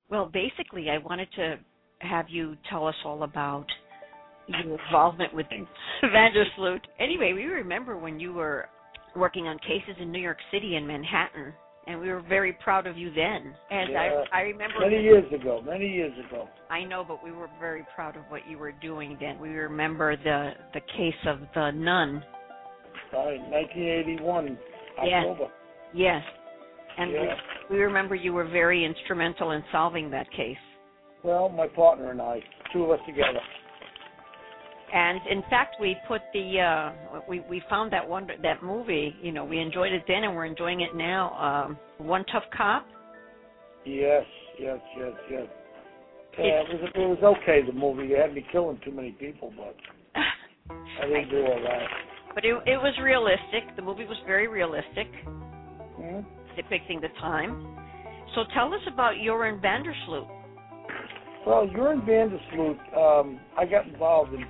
Well, basically, I wanted to have you tell us all about your involvement with Vandersloot. Anyway, we remember when you were working on cases in New York City and Manhattan, and we were very proud of you then. And Yeah, I remember many years ago. I know, but we were very proud of what you were doing then. We remember the case of the nun. Right, 1981, October. Yes. And Yeah. we remember you were very instrumental in solving that case. Well, my partner and I, two of us together. And in fact, we put we found that movie. You know, we enjoyed it then, and we're enjoying it now. One Tough Cop. Yes. Yeah, it was okay. The movie. It had me killing too many people, but I didn't do all that. But it was realistic. The movie was very realistic, depicting the time. So tell us about Joran Vandersloot. Well, Joran Vandersloot, I got involved in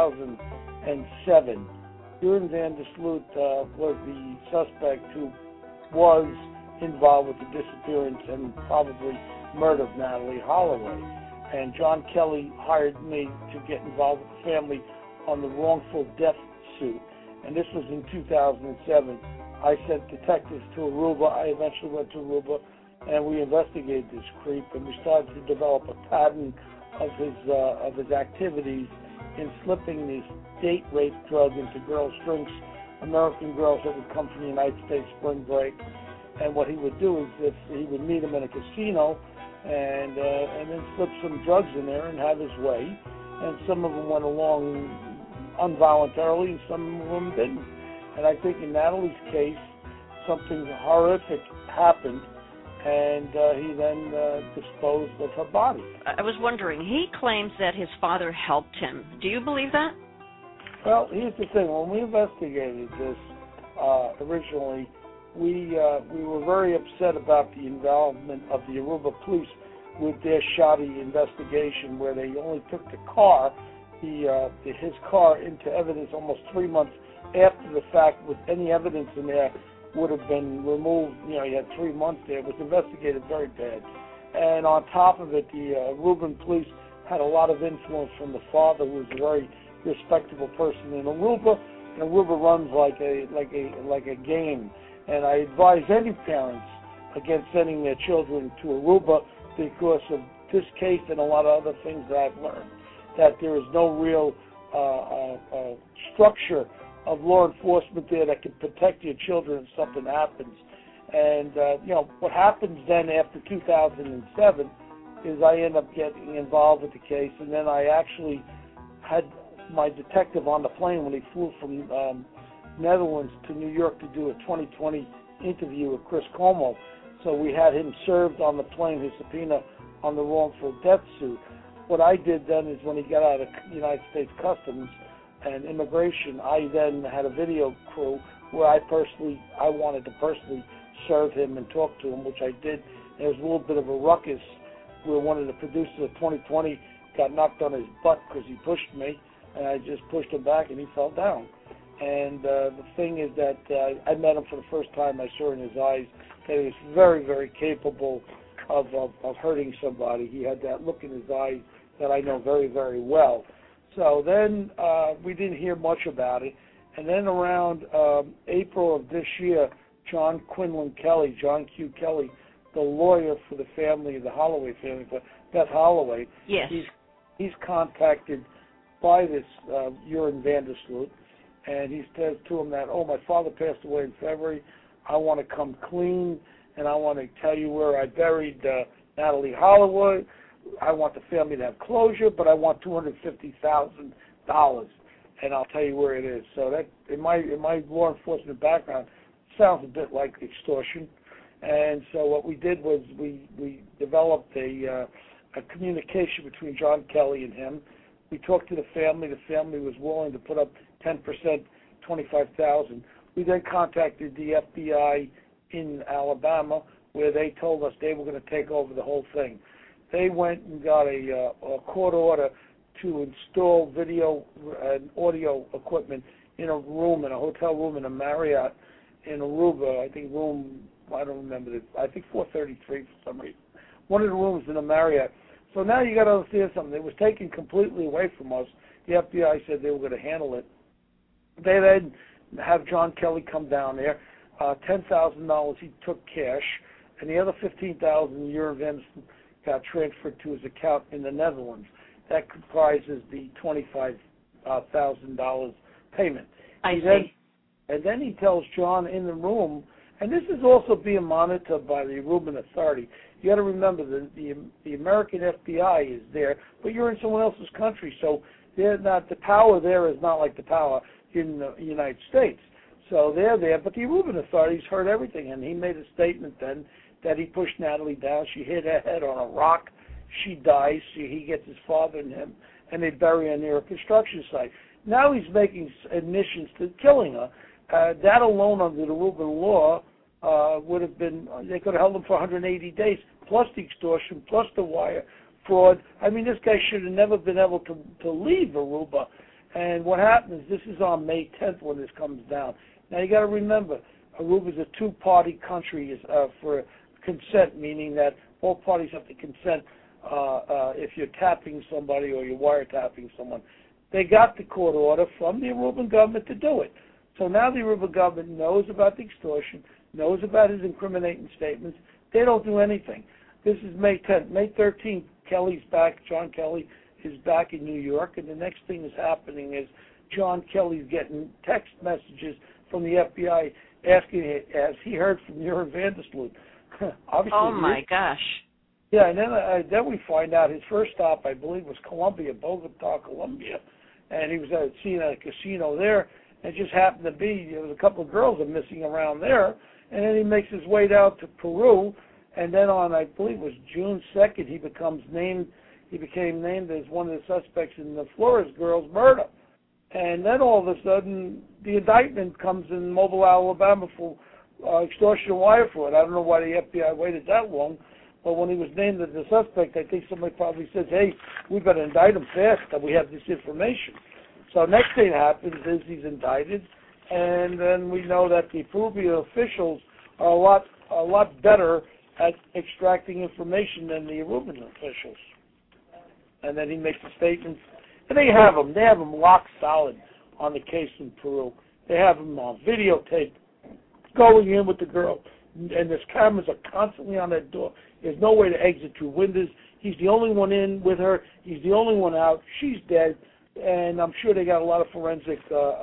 2007. Joran Vandersloot was the suspect who was involved with the disappearance and probably murder of Natalee Holloway. And John Kelly hired me to get involved with the family on the wrongful death suit. And this was in 2007. I sent detectives to Aruba. I eventually went to Aruba, and we investigated this creep, and we started to develop a pattern of his activities in slipping this date rape drug into girls' drinks, American girls that would come from the United States spring break. And what he would do is he would meet them in a casino and then slip some drugs in there and have his way. And some of them went along involuntarily, and some of them didn't. And I think in Natalee's case, something horrific happened, and he then disposed of her body. I was wondering, he claims that his father helped him. Do you believe that? Well, here's the thing. When we investigated this originally, we were very upset about the involvement of the Aruba police with their shoddy investigation, where they only took the car, his car, into evidence almost 3 months after the fact, with any evidence in there would have been removed. You know, he had 3 months there. It was investigated very bad. And on top of it, the Aruban police had a lot of influence from the father, who was a very respectable person in Aruba. And Aruba runs like a game. And I advise any parents against sending their children to Aruba because of this case and a lot of other things that I've learned, that there is no real structure of law enforcement there that can protect your children if something happens. And, what happens then after 2007 is I end up getting involved with the case, and then I actually had my detective on the plane when he flew from Netherlands to New York to do a 2020 interview with Chris Cuomo. So we had him served on the plane, his subpoena on the wrongful death suit. What I did then is when he got out of United States Customs and Immigration, I then had a video crew where I wanted to personally serve him and talk to him, which I did. There was a little bit of a ruckus where one of the producers of 2020 got knocked on his butt because he pushed me, and I just pushed him back and he fell down. And the thing is that I met him for the first time. I saw in his eyes that he was very, very capable of hurting somebody. He had that look in his eyes that I know very, very well. So then we didn't hear much about it. And then around April of this year, John Quinlan Kelly, John Q. Kelly, the lawyer for the family, the Holloway family, for Beth Holloway, yes, he's contacted by this Joran Vandersloot, and he says to him that, my father passed away in February. I want to come clean, and I want to tell you where I buried Natalee Holloway. I want the family to have closure, but I want $250,000, and I'll tell you where it is. So that, in my law enforcement background, sounds a bit like extortion. And so what we did was we developed a communication between John Kelly and him. We talked to the family. The family was willing to put up 10%, $25,000. We then contacted the FBI in Alabama, where they told us they were going to take over the whole thing. They went and got a court order to install video and audio equipment in a hotel room in a Marriott in Aruba. I think I don't remember I think 433 for some reason. one of the rooms in the Marriott. So now you got to understand something. It was taken completely away from us. The FBI said they were going to handle it. They then have John Kelly come down there. $10,000 he took cash, and the other $15,000 Jeroen van der Sloot got transferred to his account in the Netherlands. That comprises the $25,000 payment. I see. And then he tells John in the room, and this is also being monitored by the Aruban Authority. You got to remember that the American FBI is there, but you're in someone else's country, so they're not, the power there is not like the power in the United States. So they're there, but the Aruban authorities heard everything, and he made a statement then that he pushed Natalie down. She hit her head on a rock. She dies. He gets his father and him, and they bury her near a construction site. Now he's making admissions to killing her. That alone under the Aruban law would have been, they could have held him for 180 days, plus the extortion, plus the wire fraud. I mean, this guy should have never been able to leave Aruba. And what happens, this is on May 10th when this comes down. Now, you got to remember, Aruba is a two-party country for consent, meaning that all parties have to consent if you're tapping somebody or you're wiretapping someone. They got the court order from the Aruban government to do it. So now the Aruban government knows about the extortion, knows about his incriminating statements. They don't do anything. This is May 10th. May 13th, Kelly's back. John Kelly is back in New York, and the next thing that's happening is John Kelly's getting text messages from the FBI asking, has he heard from Jeroen van der Sloot? Obviously, oh, my gosh. Yeah, and then we find out his first stop, I believe, was Colombia, Bogota, Colombia, and he was seen at a casino there. It just happened to be there was a couple of girls that are missing around there, and then he makes his way down to Peru, and then on, I believe it was June 2nd, he became named as one of the suspects in the Flores girls' murder. And then all of a sudden, the indictment comes in Mobile, Alabama for extortion and wire fraud. I don't know why the FBI waited that long, but when he was named as the suspect, I think somebody probably says, hey, we better indict him fast that we have this information. So next thing that happens is he's indicted, and then we know that the Peruvian officials are a lot better at extracting information than the Aruban officials. And then he makes a statement. And they have him locked solid on the case in Peru. They have him on videotape going in with the girl, and his cameras are constantly on that door. There's no way to exit through windows. He's the only one in with her. He's the only one out. She's dead, and I'm sure they got a lot of forensic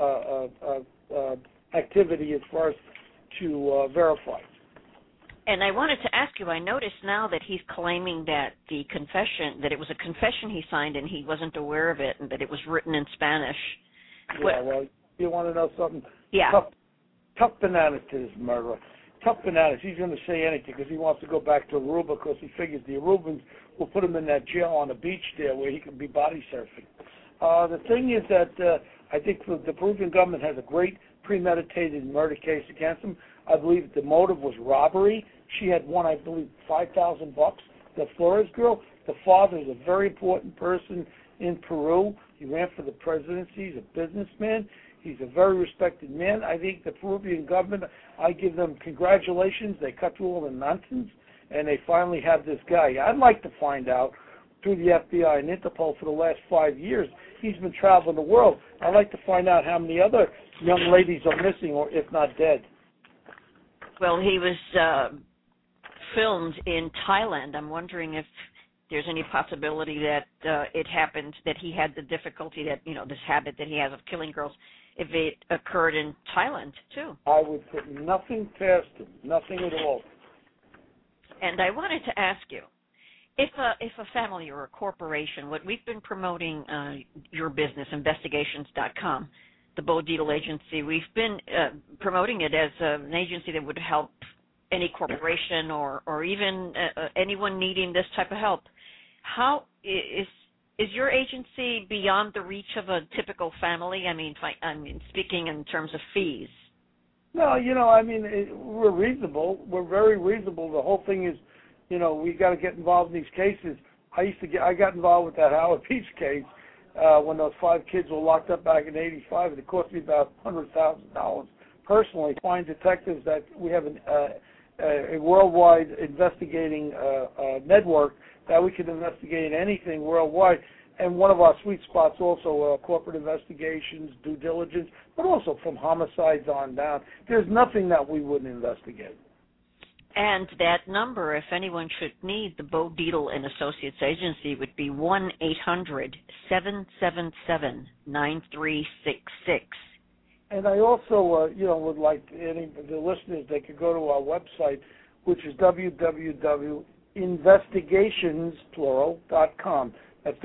activity as far as to verify. And I wanted to ask you, I noticed now that he's claiming that the confession, that it was a confession he signed and he wasn't aware of it, and that it was written in Spanish. Yeah, well, you want to know something? Yeah. Tough bananas to this murderer. Tough bananas. He's going to say anything because he wants to go back to Aruba because he figures the Arubans will put him in that jail on the beach there where he can be body surfing. The thing is that I think the Peruvian government has a great premeditated murder case against him. I believe the motive was robbery. She had won, I believe, $5,000. The Flores girl, the father is a very important person in Peru. He ran for the presidency. He's a businessman. He's a very respected man. I think the Peruvian government, I give them congratulations. They cut through all the nonsense, and they finally have this guy. I'd like to find out through the FBI and Interpol for the last 5 years. He's been traveling the world. I'd like to find out how many other young ladies are missing or if not dead. Well, he was filmed in Thailand. I'm wondering if there's any possibility that it happened, that he had the difficulty that, this habit that he has of killing girls, if it occurred in Thailand, too. I would put nothing past him, nothing at all. And I wanted to ask you, if a family or a corporation, what we've been promoting your business, investigations.com, the Bo Dietl Agency, we've been promoting it as an agency that would help any corporation or even anyone needing this type of help. How is your agency beyond the reach of a typical family? I mean, speaking in terms of fees. No, we're reasonable. We're very reasonable. The whole thing is, we got to get involved in these cases. I got involved with that Howard Beach case when those 5 kids were locked up back in '85. It cost me about $100,000 personally. Find detectives that we have a worldwide investigating network that we can investigate anything worldwide. And one of our sweet spots also corporate investigations, due diligence, but also from homicides on down. There's nothing that we wouldn't investigate. And that number, if anyone should need the Bo Dietl and Associates Agency, would be 1-800-777-9366. And I also, would like any of the listeners, they could go to our website, which is www.investigations.com. That's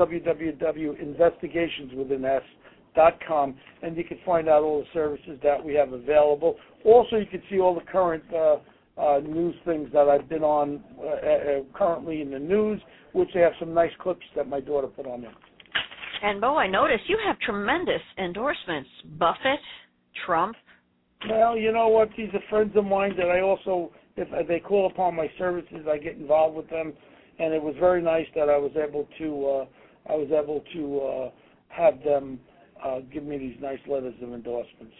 www.investigationswithin.com, and you can find out all the services that we have available. Also, you can see all the current news things that I've been on currently in the news, which they have some nice clips that my daughter put on there. And, Bo, I noticed you have tremendous endorsements. Buffett, Trump. Well, you know what? These are friends of mine that I also, if they call upon my services, I get involved with them. And it was very nice that I was able to have them give me these nice letters of endorsements.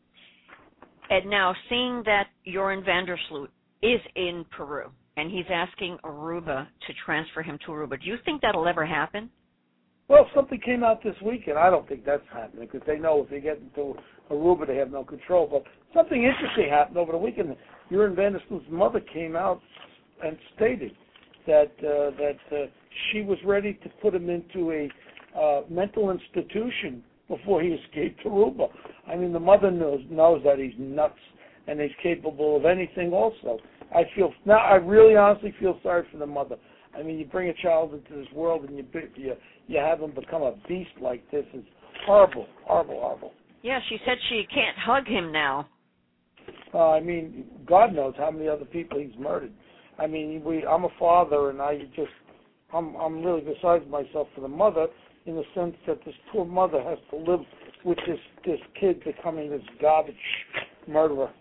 And now, seeing that Joran van der Sloot is in Peru, and he's asking Aruba to transfer him to Aruba, do you think that'll ever happen? Well, something came out this week, and I don't think that's happening because they know if they get into Aruba, they have no control. But something interesting happened over the weekend. Joran van der Sloot's mother came out and stated that she was ready to put him into a mental institution before he escaped to Aruba. I mean, the mother knows that he's nuts and he's capable of anything also. I really honestly feel sorry for the mother. I mean, you bring a child into this world and you have him become a beast like this. Is horrible, horrible, horrible. Yeah, she said she can't hug him now. I mean, God knows how many other people he's murdered. I mean, I'm a father, and I'm really beside myself for the mother, in the sense that this poor mother has to live with this kid becoming this garbage murderer.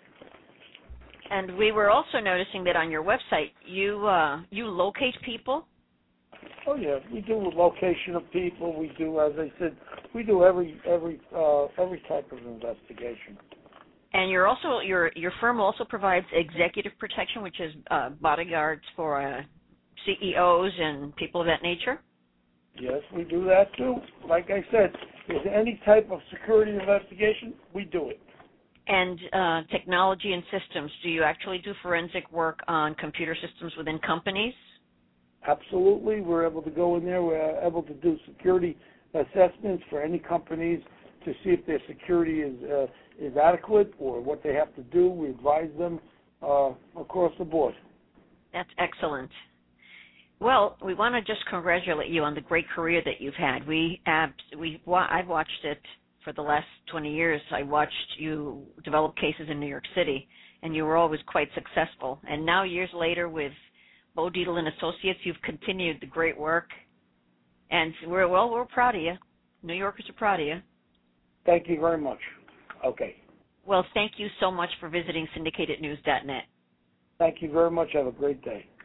And we were also noticing that on your website, you locate people. Oh yeah, we do location of people. We do, as I said, we do every type of investigation. And you're also your firm also provides executive protection, which is bodyguards for CEOs and people of that nature. Yes, we do that too. Like I said, if any type of security investigation, we do it. And technology and systems. Do you actually do forensic work on computer systems within companies? Absolutely. We're able to go in there. We're able to do security assessments for any companies to see if their security is adequate or what they have to do. We advise them across the board. That's excellent. Well, we want to just congratulate you on the great career that you've had. I've watched it for the last 20 years. I watched you develop cases in New York City, and you were always quite successful. And now, years later, with Bo Dietl and Associates, you've continued the great work, and we're proud of you. New Yorkers are proud of you. Thank you very much. Okay. Well, thank you so much for visiting syndicatednews.net. Thank you very much. Have a great day.